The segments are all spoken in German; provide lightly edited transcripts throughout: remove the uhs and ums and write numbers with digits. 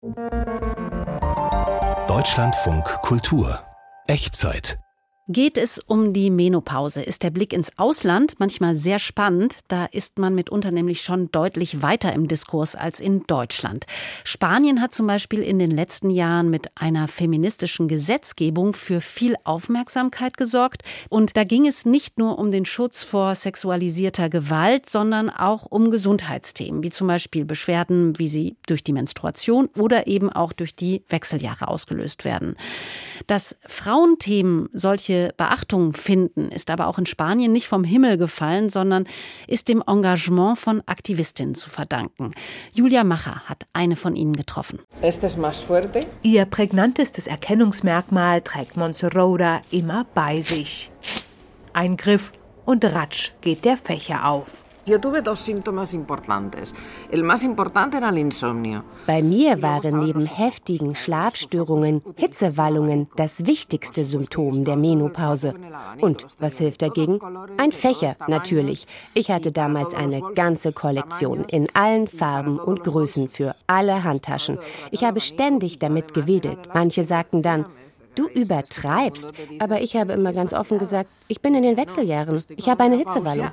Deutschlandfunk Kultur. Echtzeit. Geht es um die Menopause, ist der Blick ins Ausland manchmal sehr spannend. Da ist man mitunter nämlich schon deutlich weiter im Diskurs als in Deutschland. Spanien hat zum Beispiel in den letzten Jahren mit einer feministischen Gesetzgebung für viel Aufmerksamkeit gesorgt. Und da ging es nicht nur um den Schutz vor sexualisierter Gewalt, sondern auch um Gesundheitsthemen, wie zum Beispiel Beschwerden, wie sie durch die Menstruation oder eben auch durch die Wechseljahre ausgelöst werden. Dass Frauenthemen solche Beachtung finden, ist aber auch in Spanien nicht vom Himmel gefallen, sondern ist dem Engagement von Aktivistinnen zu verdanken. Julia Macher hat eine von ihnen getroffen. Ihr prägnantestes Erkennungsmerkmal trägt Montserrat immer bei sich. Ein Griff und ratsch geht der Fächer auf. Yo tuve 2 síntomas importantes. El más importante era el insomnio. Bei mir waren neben heftigen Schlafstörungen Hitzewallungen das wichtigste Symptom der Menopause. Und was hilft dagegen? Ein Fächer, natürlich. Ich hatte damals eine ganze Kollektion in allen Farben und Größen für alle Handtaschen. Ich habe ständig damit gewedelt. Manche sagten dann: Du übertreibst. Aber ich habe immer ganz offen gesagt, ich bin in den Wechseljahren. Ich habe eine Hitzewallung.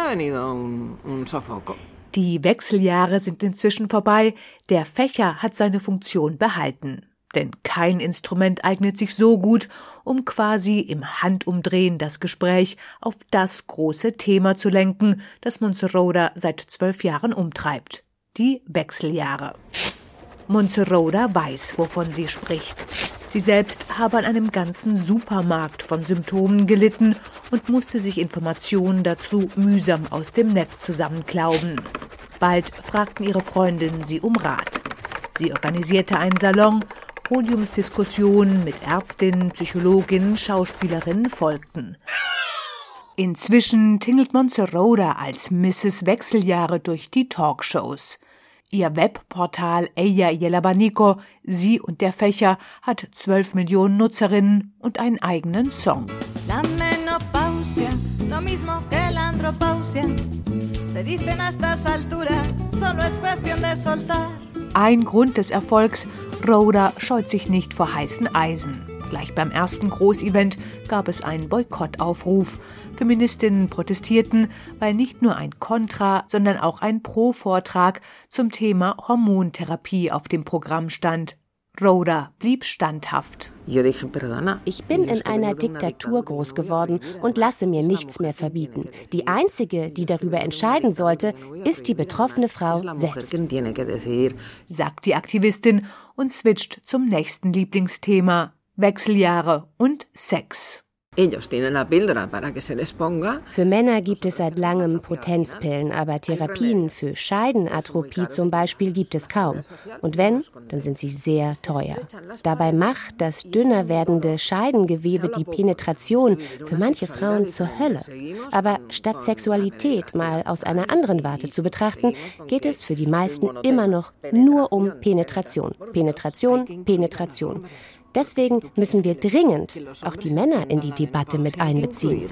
Die Wechseljahre sind inzwischen vorbei. Der Fächer hat seine Funktion behalten. Denn kein Instrument eignet sich so gut, um quasi im Handumdrehen das Gespräch auf das große Thema zu lenken, das Montserrat seit 12 Jahren umtreibt. Die Wechseljahre. Montserrat weiß, wovon sie spricht. Sie selbst habe an einem ganzen Supermarkt von Symptomen gelitten und musste sich Informationen dazu mühsam aus dem Netz zusammenklauben. Bald fragten ihre Freundinnen sie um Rat. Sie organisierte einen Salon, Podiumsdiskussionen mit Ärztinnen, Psychologinnen, Schauspielerinnen folgten. Inzwischen tingelt Montserrat als Mrs. Wechseljahre durch die Talkshows. Ihr Webportal Ella y el Abanico, sie und der Fächer, hat 12 Millionen Nutzerinnen und einen eigenen Song. La menopausia, lo mismo que la andropausia. Se dicen a estas alturas, solo es cuestión de soltar. Ein Grund des Erfolgs: Rhoda scheut sich nicht vor heißen Eisen. Gleich beim ersten Großevent gab es einen Boykottaufruf. Feministinnen protestierten, weil nicht nur ein Kontra, sondern auch ein Pro-Vortrag zum Thema Hormontherapie auf dem Programm stand. Rhoda blieb standhaft. Ich bin in einer Diktatur groß geworden und lasse mir nichts mehr verbieten. Die einzige, die darüber entscheiden sollte, ist die betroffene Frau selbst, sagt die Aktivistin und switcht zum nächsten Lieblingsthema: Wechseljahre und Sex. Für Männer gibt es seit langem Potenzpillen, aber Therapien für Scheidenatropie zum Beispiel gibt es kaum. Und wenn, dann sind sie sehr teuer. Dabei macht das dünner werdende Scheidengewebe die Penetration für manche Frauen zur Hölle. Aber statt Sexualität mal aus einer anderen Warte zu betrachten, geht es für die meisten immer noch nur um Penetration. Penetration, Penetration. Deswegen müssen wir dringend auch die Männer in die Debatte mit einbeziehen.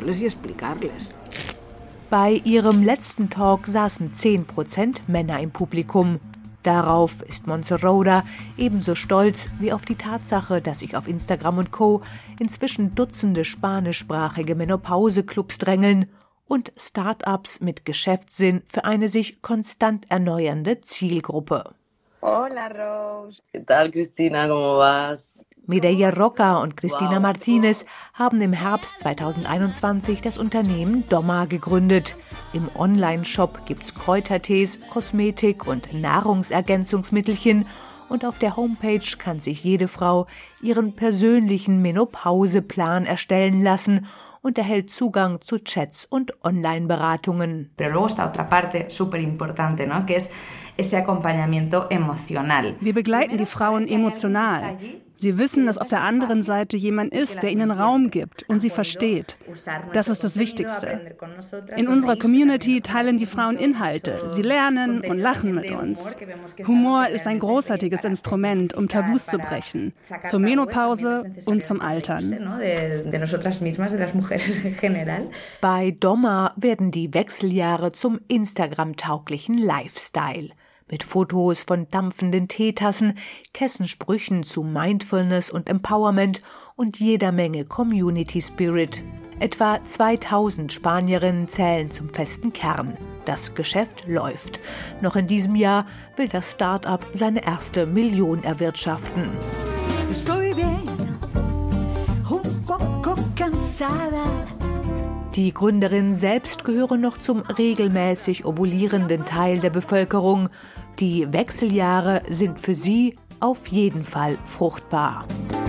Bei ihrem letzten Talk saßen 10% Männer im Publikum. Darauf ist Montserrat ebenso stolz wie auf die Tatsache, dass sich auf Instagram und Co. inzwischen Dutzende spanischsprachige Menopause-Clubs drängeln und Start-ups mit Geschäftssinn für eine sich konstant erneuernde Zielgruppe. Hola Rose, ¿qué tal Cristina, cómo vas? Mireia Roca und Cristina Martinez haben im Herbst 2021 das Unternehmen Doma gegründet. Im Online-Shop gibt's Kräutertees, Kosmetik und Nahrungsergänzungsmittelchen und auf der Homepage kann sich jede Frau ihren persönlichen Menopauseplan erstellen lassen und erhält Zugang zu Chats und Online-Beratungen. Pero luego está otra parte súper importante, ¿no? Que es ese acompañamiento emocional. Wir begleiten die Frauen emotional. Sie wissen, dass auf der anderen Seite jemand ist, der ihnen Raum gibt und sie versteht. Das ist das Wichtigste. In unserer Community teilen die Frauen Inhalte. Sie lernen und lachen mit uns. Humor ist ein großartiges Instrument, um Tabus zu brechen. Zur Menopause und zum Altern. Bei Doma werden die Wechseljahre zum Instagram-tauglichen Lifestyle. Mit Fotos von dampfenden Teetassen, Kessensprüchen zu Mindfulness und Empowerment und jeder Menge Community Spirit. Etwa 2000 Spanierinnen zählen zum festen Kern. Das Geschäft läuft. Noch in diesem Jahr will das Start-up seine erste Million erwirtschaften. Die Gründerinnen selbst gehören noch zum regelmäßig ovulierenden Teil der Bevölkerung. Die Wechseljahre sind für sie auf jeden Fall fruchtbar.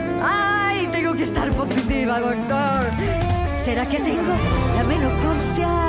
Ay, tengo que estar positiva, doctor. ¿Será que tengo la menopausia?